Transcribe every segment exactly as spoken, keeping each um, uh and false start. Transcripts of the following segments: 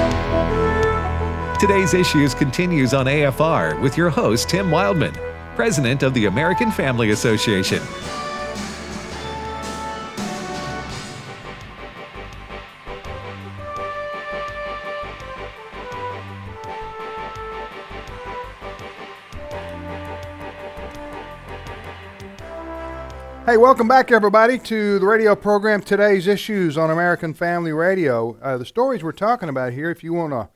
Today's Issues continues on A F R with your host, Tim Wildman, President of the American Family Association. Hey, welcome back, everybody, to the radio program Today's Issues on American Family Radio. Uh, the stories we're talking about here, if you want to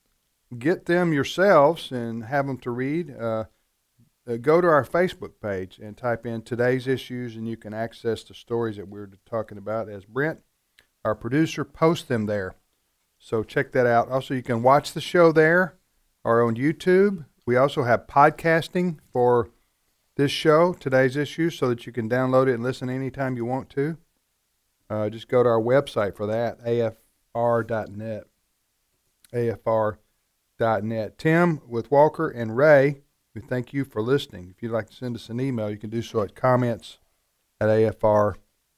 get them yourselves and have them to read, uh, uh, go to our Facebook page and type in Today's Issues, and you can access the stories that we're talking about as Brent, our producer, posts them there. So check that out. Also, you can watch the show there or on YouTube. We also have podcasting for this show, Today's Issues, so that you can download it and listen anytime you want to. Uh, just go to our website for that, A F R dot net. A F R dot net. Tim, with Walker and Ray, we thank you for listening. If you'd like to send us an email, you can do so at comments at A F R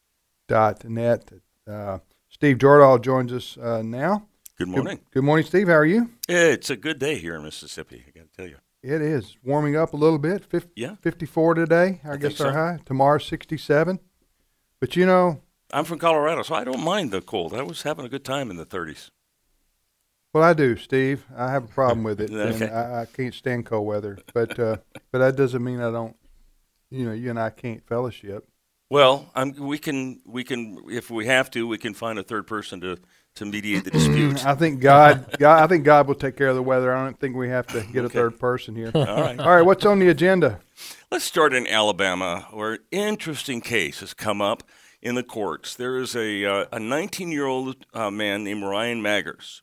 dot net. Uh, Steve Jordahl joins us uh, now. Good morning. Good, good morning, Steve. How are you? It's a good day here in Mississippi, I got to tell you. It is warming up a little bit. fifty, yeah. fifty-four today, I, I guess our so. high. Tomorrow, sixty-seven. But, you know. I'm from Colorado, so I don't mind the cold. I was having a good time in the thirties. Well, I do, Steve. I have a problem with it. Okay. And I, I can't stand cold weather. But uh, but that doesn't mean I don't, you know, you and I can't fellowship. Well, I'm, we can, we can, if we have to, we can find a third person to, to mediate the dispute. I think God, God, I think God will take care of the weather. I don't think we have to get a Okay. third person here. All right. All right, what's on the agenda? Let's start in Alabama, where an interesting case has come up in the courts. There is a uh, a nineteen-year-old uh, man named Ryan Maggers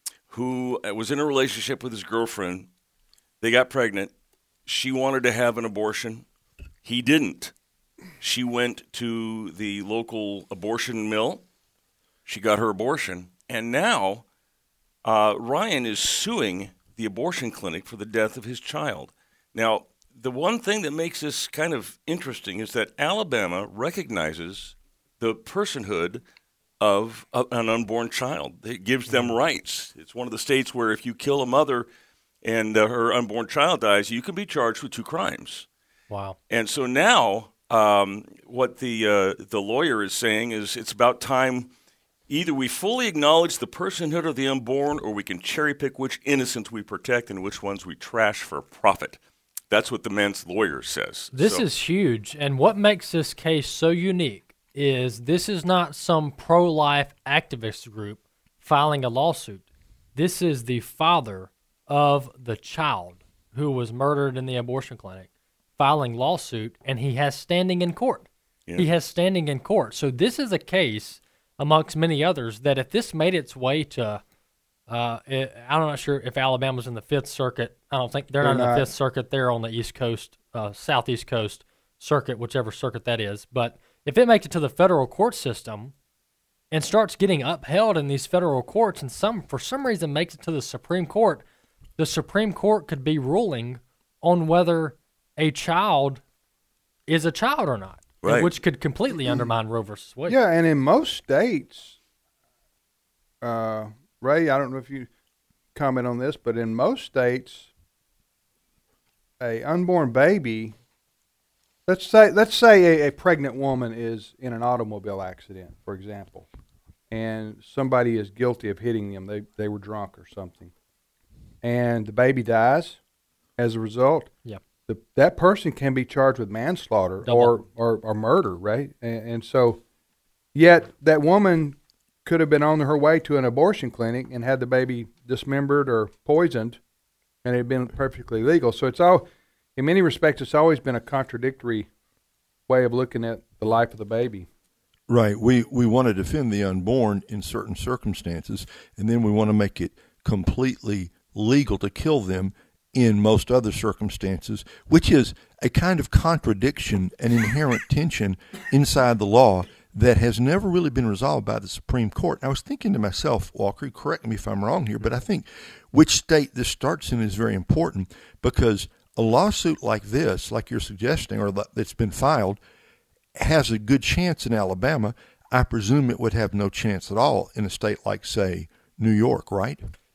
who was in a relationship with his girlfriend. They got pregnant. She wanted to have an abortion. He didn't. She went to the local abortion mill. She got her abortion. And now uh, Ryan is suing the abortion clinic for the death of his child. Now, the one thing that makes this kind of interesting is that Alabama recognizes the personhood of a, an unborn child. It gives them rights. It's one of the states where if you kill a mother and uh, her unborn child dies, you can be charged with two crimes. Wow. And so now um, what the uh, the lawyer is saying is it's about time either we fully acknowledge the personhood of the unborn or we can cherry pick which innocents we protect and which ones we trash for profit. That's what the man's lawyer says. This so. is huge. And what makes this case so unique is this is not some pro-life activist group filing a lawsuit. This is the father of the child who was murdered in the abortion clinic filing lawsuit, and he has standing in court. Yeah. He has standing in court. So this is a case, amongst many others, that if this made its way to, uh, it, I'm not sure if Alabama's in the Fifth Circuit. I don't think they're, they're not in the Fifth Circuit. They're on the East Coast, uh, Southeast Coast Circuit, whichever circuit that is. But if it makes it to the federal court system and starts getting upheld in these federal courts, and some for some reason makes it to the Supreme Court, the Supreme Court could be ruling on whether a child is a child or not, right, which could completely undermine Roe versus Wade. Yeah, and in most states, uh, Ray, I don't know if you comment on this, but in most states, a unborn baby, let's say let's say a, a pregnant woman is in an automobile accident, for example, and somebody is guilty of hitting them. They they were drunk or something, and the baby dies as a result. Yeah. The, that person can be charged with manslaughter or, or, or murder, right? And, and so, yet that woman could have been on her way to an abortion clinic and had the baby dismembered or poisoned, and it had been perfectly legal. So it's all, in many respects, it's always been a contradictory way of looking at the life of the baby. Right. We we want to defend the unborn in certain circumstances, and then we want to make it completely legal to kill them in most other circumstances, which is a kind of contradiction, an inherent tension inside the law that has never really been resolved by the Supreme Court. And I was thinking to myself, Walker, correct me if I'm wrong here, but I think which state this starts in is very important, because a lawsuit like this, like you're suggesting, or that's been filed, has a good chance in Alabama. I presume it would have no chance at all in a state like, say, New York, right?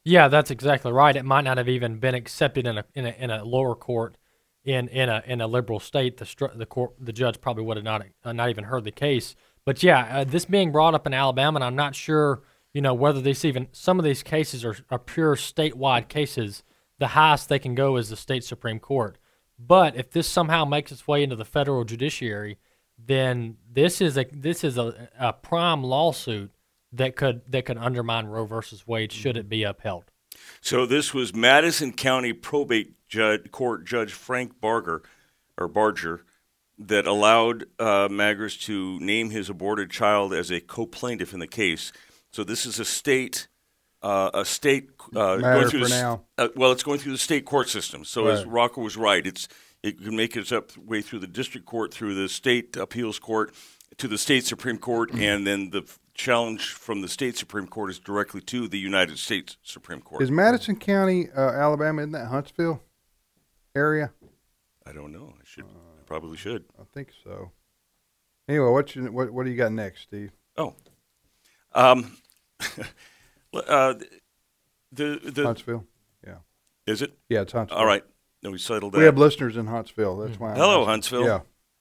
Yeah, that's exactly right. It might not have even been accepted in a in a, in a lower court in, in a in a liberal state. The str- the court the judge probably would have not uh, not even heard the case. But yeah, uh, this being brought up in Alabama, and I'm not sure, you know, whether this even some of these cases are, are pure statewide cases. The highest they can go is the state Supreme Court. But if this somehow makes its way into the federal judiciary, then this is a this is a, a prime lawsuit that could that could undermine Roe versus Wade should it be upheld. So this was Madison County Probate Judge, Court Judge Frank Barger, or Barger, that allowed uh, Magers to name his aborted child as a co-plaintiff in the case. So this is a state, uh, a state uh, Matter going through for the, now. Uh, well, it's going through the state court system. So Right. as Rocker was right, it's it can make its up way through the district court, through the state appeals court, to the state Supreme Court, and then the challenge from the state Supreme Court is directly to the United States Supreme Court. Is Madison County, uh, Alabama, isn't that Huntsville area? I don't know. I should. I probably should. I think so. Anyway, what you, what what do you got next, Steve? Oh, um, uh, the the Huntsville. Yeah. is it? Yeah, it's Huntsville. All right. No, we settled that. We have listeners in Huntsville. That's why. I'm Hello, asking. Huntsville. Yeah.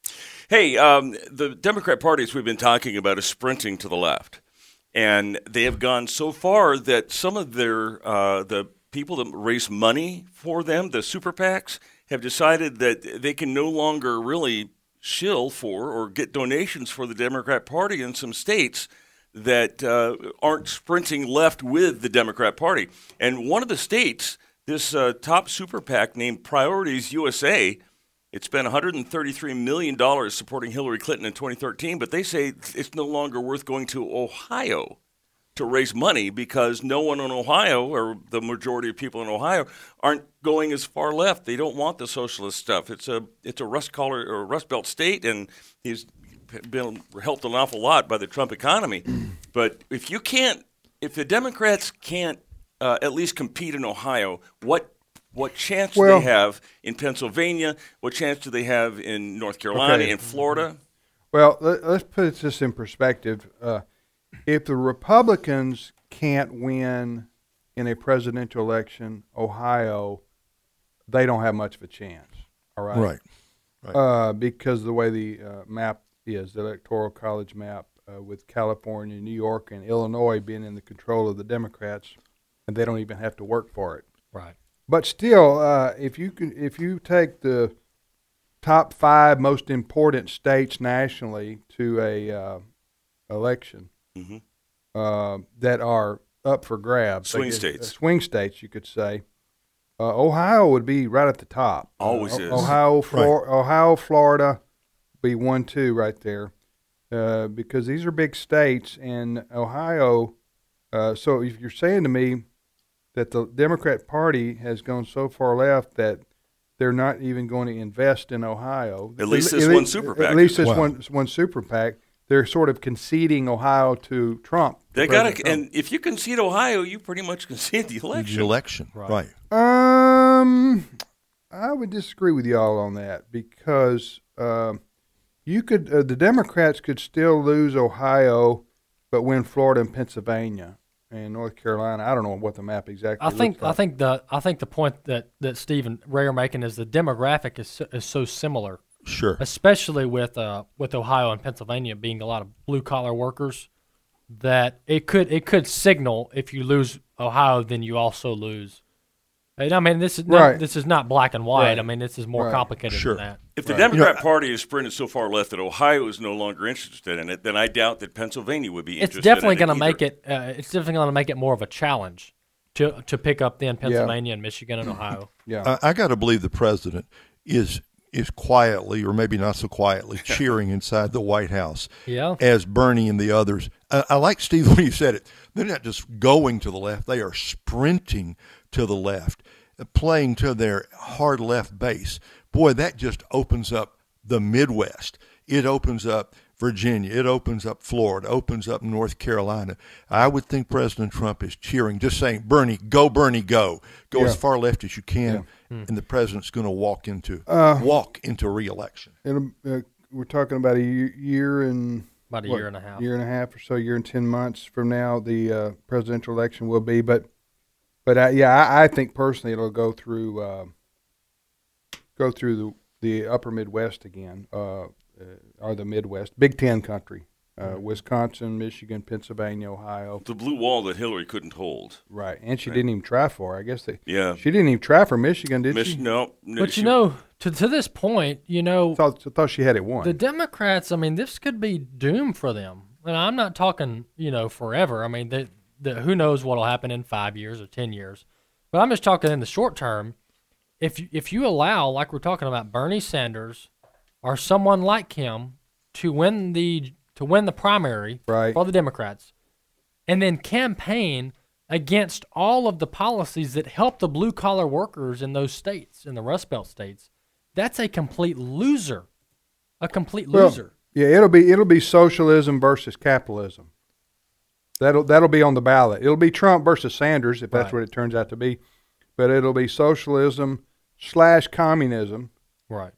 Hey, um, the Democrat parties we've been talking about is sprinting to the left, and they have gone so far that some of their uh, the people that raise money for them, the super PACs, have decided that they can no longer really shill for or get donations for the Democrat Party in some states that uh, aren't sprinting left with the Democrat Party. And one of the states, this uh, top super PAC named Priorities U S A, it spent one hundred thirty-three million dollars supporting Hillary Clinton in twenty thirteen, but they say it's no longer worth going to Ohio to raise money because no one in Ohio, or the majority of people in Ohio, aren't going as far left. They don't want the socialist stuff. It's a it's a rust collar or Rust Belt state, and he's been helped an awful lot by the Trump economy. But if you can't, if the Democrats can't uh, at least compete in Ohio, what what chance do Well- they have in Pennsylvania? What chance do they have in North Carolina, Okay. in Florida? Well, let, let's put this in perspective. Uh, if the Republicans can't win in a presidential election, Ohio, they don't have much of a chance. All right. Right. Right. Uh, because of the way the uh, map is, the Electoral College map, uh, with California, New York, and Illinois being in the control of the Democrats, and they don't even have to work for it. Right. But still, uh, if you can, if you take the top five most important states nationally to a uh, election Mhm. uh, that are up for grabs, Swing I guess, states. uh, swing states, you could say, uh, Ohio would be right at the top. Always Uh, is. Ohio, Flor- Ohio, Florida, be one, two right there, uh, because these are big states, and Ohio. Uh, so if you're saying to me that the Democrat Party has gone so far left that they're not even going to invest in Ohio. At least this le- one super PAC At least this Wow. one one super PAC. They're sort of conceding Ohio to Trump. to They got President to, Trump. and if you concede Ohio, you pretty much concede the The election. election. Right. Right. Um, I would disagree with y'all on that because um, you could uh, the Democrats could still lose Ohio, but win Florida and Pennsylvania and North Carolina. I don't know what the map exactly. I think looks like. I think the I think the point that that Steve and Ray are making is the demographic is so, is so similar, Sure. especially with uh with Ohio and Pennsylvania being a lot of blue collar workers, that it could it could signal if you lose Ohio, then you also lose. And I mean, this is not, Right. this is not black and white. Right. I mean, this is more Right. complicated Sure. than that. If the Right. Democrat You know, Party has sprinted so far left that Ohio is no longer interested in it, then I doubt that Pennsylvania would be It's interested definitely in it going to make either. it. Uh, it's definitely going to make it more of a challenge to to pick up then Pennsylvania and Michigan and Ohio. yeah. I, I got to believe the president is is quietly, or maybe not so quietly, cheering inside the White House Yeah. as Bernie and the others. I, I like, Steve, when you said it. They're not just going to the left; they are sprinting to the left, playing to their hard left base. Boy, that just opens up the Midwest. It opens up Virginia. It opens up Florida. Opens up North Carolina. I would think President Trump is cheering, just saying, "Bernie, go, Bernie, go, go Yeah. as far left as you can." And the president's going to walk into Uh, walk into re-election. And uh, we're talking about a year, year and About a what, year and a half. year and a half or so, year and ten months from now, the uh, presidential election will be. But But uh, yeah, I, I think personally it'll go through uh, go through the the upper Midwest again, uh, uh, or the Midwest, Big Ten country, uh, Wisconsin, Michigan, Pennsylvania, Ohio. The blue wall that Hillary couldn't hold. Right, and she Right. didn't even try for. I guess they. Yeah. She didn't even try for Michigan, did Mich- she? no, no. But she- you know, to to this point, you know, I thought, I thought she had it won. the Democrats, I mean, this could be doomed for them. And I'm not talking, you know, forever. I mean, the, the, who knows what will happen in five years or ten years. But I'm just talking in the short term. If you, if you allow, like we're talking about, Bernie Sanders or someone like him to win the to win the primary Right. for the Democrats, and then campaign against all of the policies that help the blue collar workers in those states, in the Rust Belt states, that's a complete loser. A complete Well, loser. yeah, it'll be it'll be socialism versus capitalism. That'll that'll be on the ballot. It'll be Trump versus Sanders if that's Right. what it turns out to be, but it'll be socialism slash communism Right.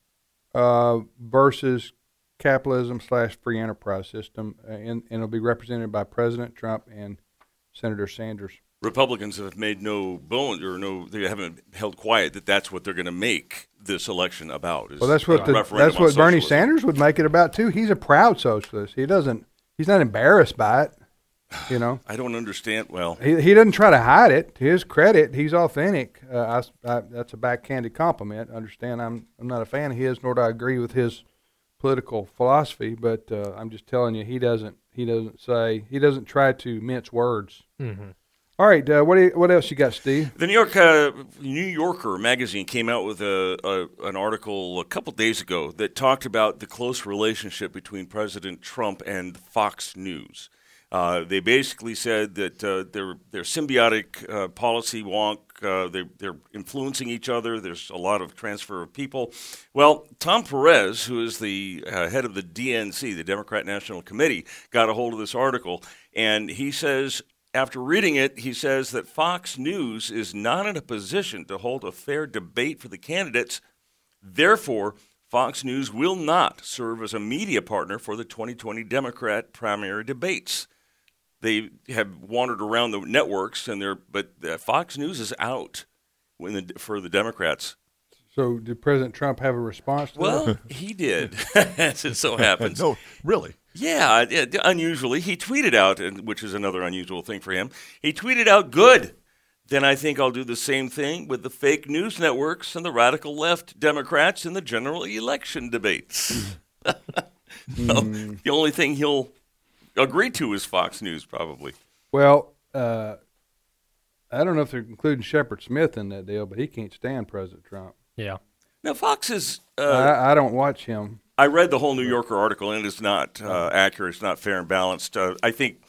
uh, versus capitalism slash free enterprise system, uh, and, and it'll be represented by President Trump and Senator Sanders. Republicans have made no bones or no, they haven't held quiet that that's what they're going to make this election about. is Well, that's what a the, referendum that's what on Bernie socialism. Sanders would make it about too. He's a proud socialist. He doesn't. He's not embarrassed by it. You know. I don't understand. Well, He he doesn't try to hide it. To his credit, he's authentic. Uh, I, I, that's a backhanded compliment. Understand, I'm I'm not a fan of his, nor do I agree with his political philosophy. But uh, I'm just telling you, he doesn't he doesn't say he doesn't try to mince words. Mm-hmm. All right, uh, what do you, what else you got, Steve? the New York uh, New Yorker magazine came out with a, a an article a couple days ago that talked about the close relationship between President Trump and Fox News. Uh, they basically said that uh, they're they're symbiotic uh, policy wonk. Uh, they they're influencing each other. There's a lot of transfer of people. Well, Tom Perez, who is the uh, head of the D N C, the Democrat National Committee, got a hold of this article, and he says, after reading it, he says that Fox News is not in a position to hold a fair debate for the candidates. Therefore, Fox News will not serve as a media partner for the twenty twenty Democrat primary debates. They have wandered around the networks, and they're but uh, Fox News is out when the, for the Democrats. So, did President Trump have a response to that? Well, he did, as it so happens. No, really. Yeah, yeah, unusually, he tweeted out, and which is another unusual thing for him. He tweeted out, "Good. Then I think I'll do the same thing with the fake news networks and the radical left Democrats in the general election debates." So, Mm. the only thing he'll agree to is Fox News, probably. Well, uh, I don't know if they're including Shepard Smith in that deal, but he can't stand President Trump. Yeah. Now, Fox is. Uh, I, I don't watch him. I read the whole New Yorker article, and it is not uh, accurate. It's not fair and balanced. Uh, I think,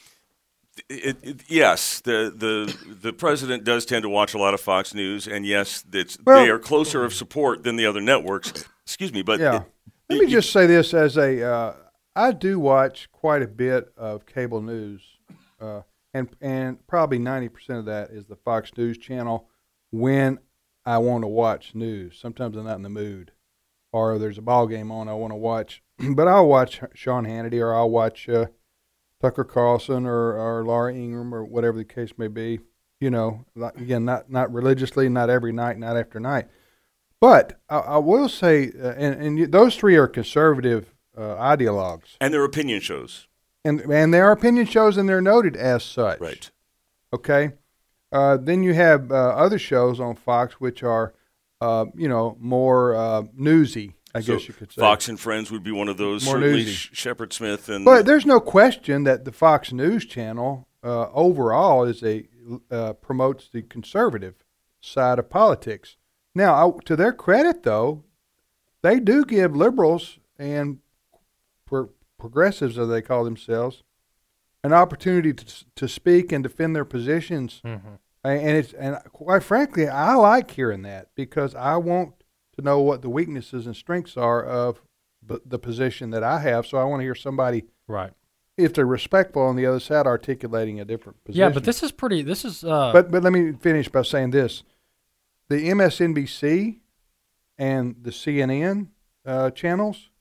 it, it, yes, the, the the president does tend to watch a lot of Fox News, and yes, it's, Well- they are closer of support than the other networks. Excuse me, but Yeah. it- Let me you- just say this as a, uh, I do watch quite a bit of cable news, uh, and and probably ninety percent of that is the Fox News channel when I want to watch news. Sometimes I'm not in the mood, or there's a ball game on I want to watch, but I'll watch Sean Hannity, or I'll watch uh, Tucker Carlson, or, or Laura Ingraham, or whatever the case may be. You know, like, again, not not religiously, not every night, not after night. But I, I will say, uh, and, and you, those three are conservative uh, ideologues, and their opinion shows. and and their opinion shows, and they're noted as such. Right. Okay. Uh, then you have uh, other shows on Fox which are, uh, you know, more uh, newsy, I So guess you could say. Fox and Friends would be one of those. More Certainly, newsy. Sh- Shepard Smith and. But there's no question that the Fox News channel uh, overall is a uh, promotes the conservative side of politics. Now, I, to their credit, though, they do give liberals and pro- progressives, as they call themselves, an opportunity to to speak and defend their positions. Mm-hmm. And and it's and quite frankly, I like hearing that because I want to know what the weaknesses and strengths are of b- the position that I have. So I want to hear somebody, Right. if they're respectful, on the other side, articulating a different position. Yeah, but this is pretty. This is. Uh, But but let me finish by saying this: the M S N B C and the C N N uh, channels,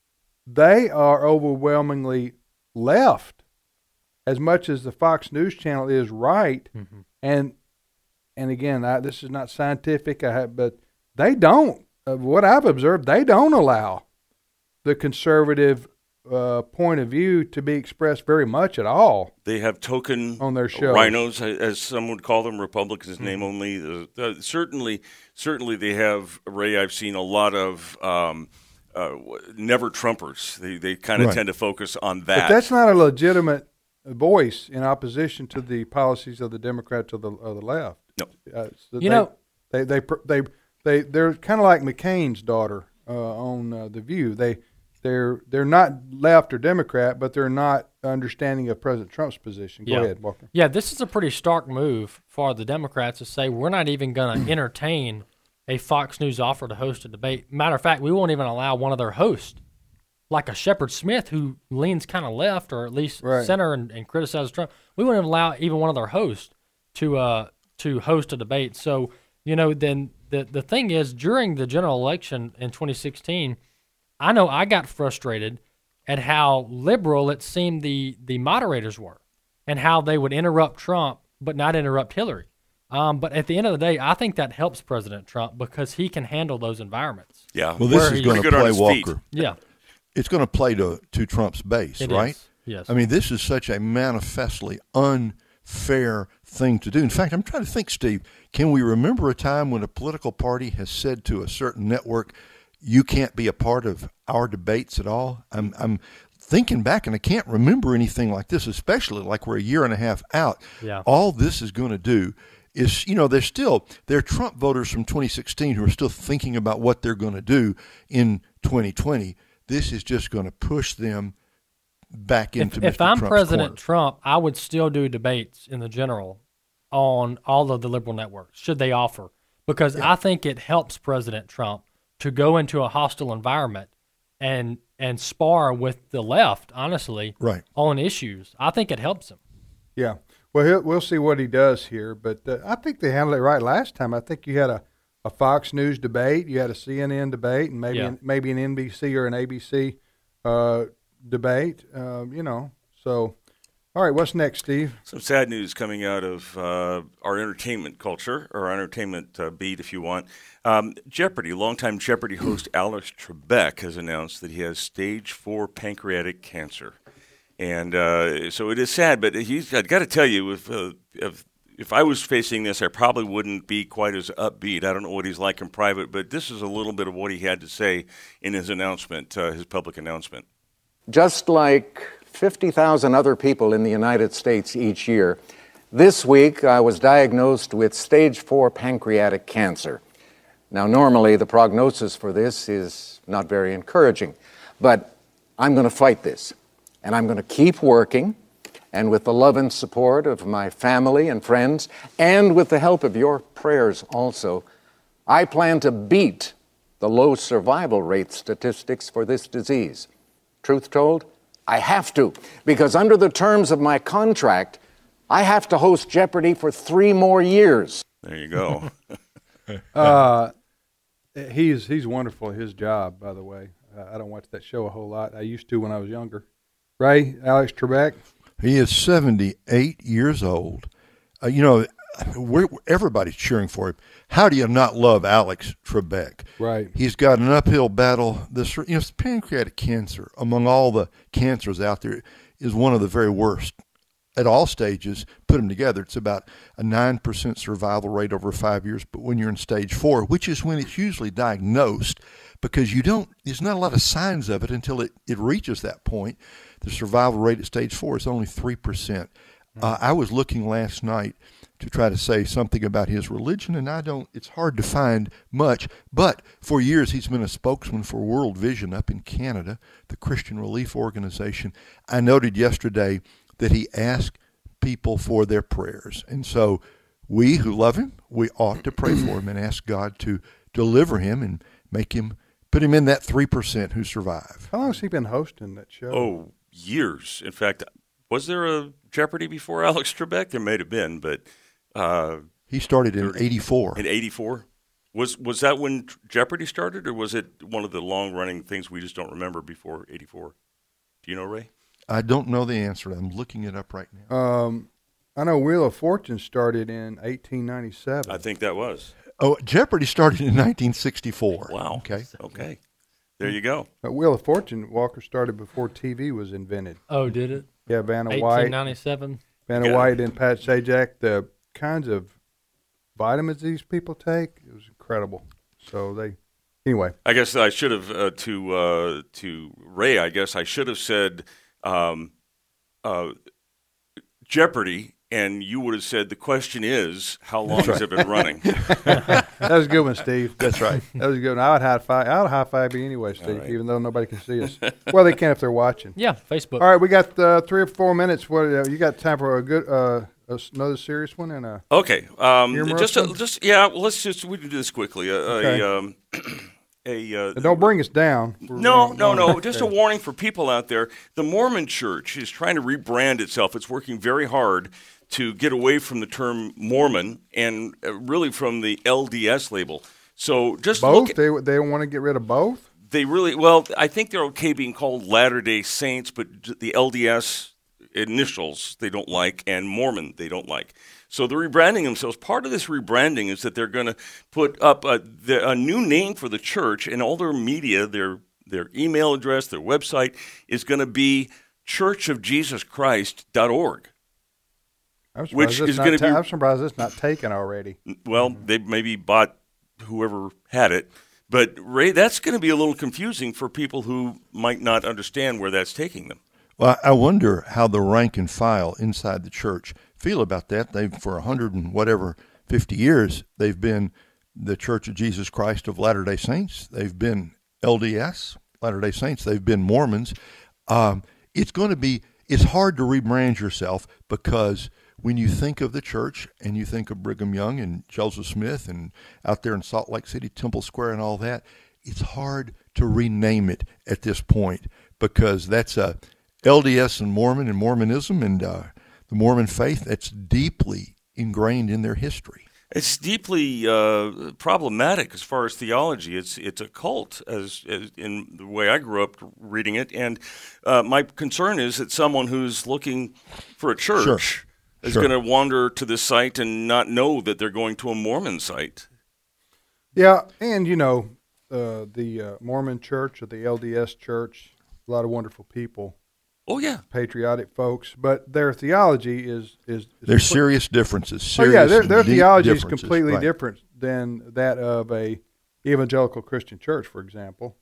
they are overwhelmingly left, as much as the Fox News channel is right. Mhm. And and again, I, this is not scientific, I have, but they don't. Uh, what I've observed, they don't allow the conservative uh, point of view to be expressed very much at all. They have token on their show rhinos, as some would call them, Republicans, mm-hmm. name only. Uh, uh, certainly, certainly they have, Ray, I've seen a lot of um, uh, never Trumpers. They, they kind of right. tend to focus on that. But that's not a legitimate voice in opposition to the policies of the Democrats or the, or the left. No. Uh, so you they, know, they, they, they, they, they're kind of like McCain's daughter uh, on uh, The View. They, They're they're not left or Democrat, but they're not understanding of President Trump's position. Go yeah. ahead, Walker. Yeah, this is a pretty stark move for the Democrats to say we're not even going to entertain a Fox News offer to host a debate. Matter of fact, we won't even allow one of their hosts, like a Shepard Smith who leans kind of left or at least right. center and, and criticizes Trump. We won't even allow even one of their hosts to uh, to host a debate. So, you know, then the the thing is, during the general election in twenty sixteen, I know I got frustrated at how liberal it seemed the, the moderators were and how they would interrupt Trump but not interrupt Hillary. Um, but at the end of the day, I think that helps President Trump because he can handle those environments. Yeah. Well, this is going to play Walker. Yeah. It's going to play to, to Trump's base, it right? Is. Yes. I mean, this is such a manifestly unfair thing to do. In fact, I'm trying to think, Steve, can we remember a time when a political party has said to a certain network, you can't be a part of our debates at all? I'm I'm thinking back, and I can't remember anything like this, especially like we're a year and a half out. Yeah. All this is going to do is, you know, there's still, there are Trump voters from twenty sixteen who are still thinking about what they're going to do in twenty twenty. This is just going to push them back into if, Mister If I'm Trump's President corner. Trump, I would still do debates in the general on all of the liberal networks, should they offer, because yeah. I think it helps President Trump to go into a hostile environment and and spar with the left, honestly, right. on issues. I think it helps him. Yeah. Well, he'll, we'll see what he does here, but uh, I think they handled it right last time. I think you had a, a Fox News debate, you had a C N N debate, and maybe yeah. an, maybe an N B C or an A B C uh, debate, uh, you know. So, all right, what's next, Steve? Some sad news coming out of uh, our entertainment culture, or our entertainment uh, beat, if you want. Um, Jeopardy, longtime Jeopardy host Alex Trebek has announced that he has stage four pancreatic cancer. And uh, so it is sad, but he's, I've got to tell you, if, uh, if if I was facing this, I probably wouldn't be quite as upbeat. I don't know what he's like in private, but this is a little bit of what he had to say in his announcement, uh, his public announcement. Just like fifty thousand other people in the United States each year, this week I was diagnosed with stage four pancreatic cancer. Now, normally the prognosis for this is not very encouraging, but I'm going to fight this, and I'm going to keep working, and with the love and support of my family and friends, and with the help of your prayers also, I plan to beat the low survival rate statistics for this disease. Truth told, I have to, because under the terms of my contract, I have to host Jeopardy for three more years. There you go. uh, he's he's wonderful at his job, by the way. Uh, I don't watch that show a whole lot. I used to when I was younger. Ray, Alex Trebek? He is seventy-eight years old. Uh, you know, we're, everybody's cheering for him. How do you not love Alex Trebek? Right. He's got an uphill battle. This, you know, pancreatic cancer, among all the cancers out there, is one of the very worst. At all stages, put them together, it's about a nine percent survival rate over five years. But when you're in stage four, which is when it's usually diagnosed, because you don't, there's not a lot of signs of it until it, it reaches that point, the survival rate at stage four is only three percent. Uh, I was looking last night to try to say something about his religion, and I don't, it's hard to find much, but for years he's been a spokesman for World Vision up in Canada, the Christian Relief Organization. I noted yesterday that he asked people for their prayers, and so we who love him, we ought to pray for him and ask God to deliver him and make him, put him in that three percent who survive. How long has he been hosting that show? Oh, years. In fact, was there a Jeopardy before Alex Trebek? There may have been, but uh, he started in eighty-four. In eighty-four, was was that when Jeopardy started, or was it one of the long running things we just don't remember before eighty-four? Do you know, Ray? I don't know the answer. I'm looking it up right now. Um, I know Wheel of Fortune started in eighteen ninety-seven. I think that was. Oh, Jeopardy started in nineteen sixty-four. Wow. Okay. Okay. There you go. But Wheel of Fortune, Walker, started before T V was invented. Oh, did it? Yeah, Vanna eighteen White. ninety-seven. Vanna Yeah. White and Pat Sajak, the kinds of vitamins these people take, it was incredible. So they, anyway. I guess I should have uh, to uh, to Ray. I guess I should have said um, uh, Jeopardy, and you would have said the question is how long has it been running? That was a good one, Steve. That's right. That was a good one. I would high five. I would high five you anyway, Steve, right. even though nobody can see us. Well, they can if they're watching. Yeah, Facebook. All right, we got uh, three or four minutes. What uh, you got time for a good uh, a, another serious one and a Okay, um, Humorous just a, one? just yeah. Well, let's just we can do this quickly. A, Okay. a, um, a uh, and don't bring us down. We're No, running no, long. no. Just a Okay. warning for people out there. The Mormon Church is trying to rebrand itself. It's working very hard to get away from the term Mormon and uh, really from the L D S label. So just Both? look. At, They they don't want to get rid of both. they really well. I think they're okay being called Latter-day Saints, but j- the L D S initials they don't like, and Mormon they don't like. So they're rebranding themselves. Part of this rebranding is that they're going to put up a, the, a new name for the church, and all their media, their their email address, their website is going to be church of jesus christ dot org. I'm surprised Which it's is not gonna ta- be- I'm surprised it's not taken already. Well, they maybe bought whoever had it. But, Ray, that's going to be a little confusing for people who might not understand where that's taking them. Well, I wonder how the rank and file inside the church feel about that. They've, for a hundred and whatever, fifty years, they've been the Church of Jesus Christ of Latter-day Saints. They've been L D S, Latter-day Saints. They've been Mormons. Um, it's going to be, it's hard to rebrand yourself because when you think of the church and you think of Brigham Young and Joseph Smith and out there in Salt Lake City, Temple Square and all that, it's hard to rename it at this point because that's a L D S and Mormon and Mormonism and uh, the Mormon faith that's deeply ingrained in their history. It's deeply uh, problematic as far as theology. It's it's a cult, as, as in the way I grew up reading it. And uh, my concern is that someone who's looking for a church Sure. is Sure. going to wander to this site and not know that they're going to a Mormon site. Yeah, and you know, uh, the uh, Mormon Church or the L D S Church, a lot of wonderful people, Oh, yeah. patriotic folks, but their theology is is, is There's compl- serious differences. Oh Serious yeah, their their deep theology is differences, completely right. different than that of a evangelical Christian church, for example.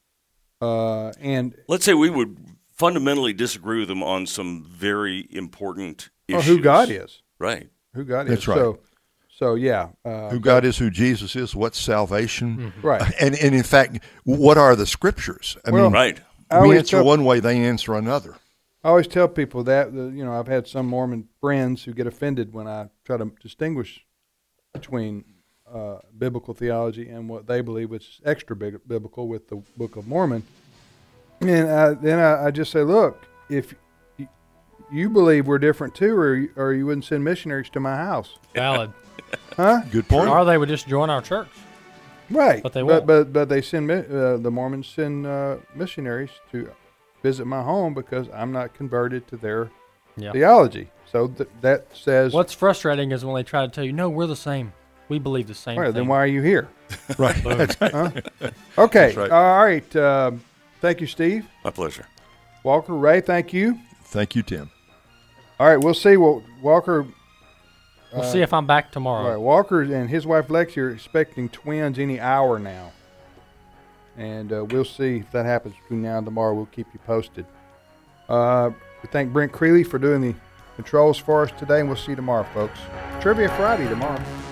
Uh, and Let's say we would fundamentally disagree with them on some very important oh, issues. who God is, Right. who God That's is. right. So, so yeah, uh, Who God is, who Jesus is, what's salvation, right. and and in fact, what are the scriptures? I Well, mean, Right. I we always answer tell- one way, they answer another. I always tell people that, uh, you know, I've had some Mormon friends who get offended when I try to distinguish between uh, biblical theology and what they believe is extra big, biblical with the Book of Mormon. And I, then I, I just say, look, if y- you believe we're different too, or, you- or you wouldn't send missionaries to my house. Valid. Huh? Good point. Or they would just join our church. Right. But they but, won't. but, but they send, mi- uh, the Mormons send uh, missionaries to visit my home because I'm not converted to their Yeah. theology. So th- that says, What's frustrating is when they try to tell you, no, we're the same. We believe the same all right, thing. then why are you here? Right. Huh? Okay. That's right. All right. Um, thank you, Steve. My pleasure. Walker, Ray, thank you. Thank you, Tim. All right, we'll see what Walker. We'll see if I'm back tomorrow. All right, Walker and his wife Lexi are expecting twins any hour now, and uh, we'll see if that happens between now and tomorrow. We'll keep you posted. Uh, we thank Brent Creeley for doing the controls for us today, and we'll see you tomorrow, folks. Trivia Friday tomorrow.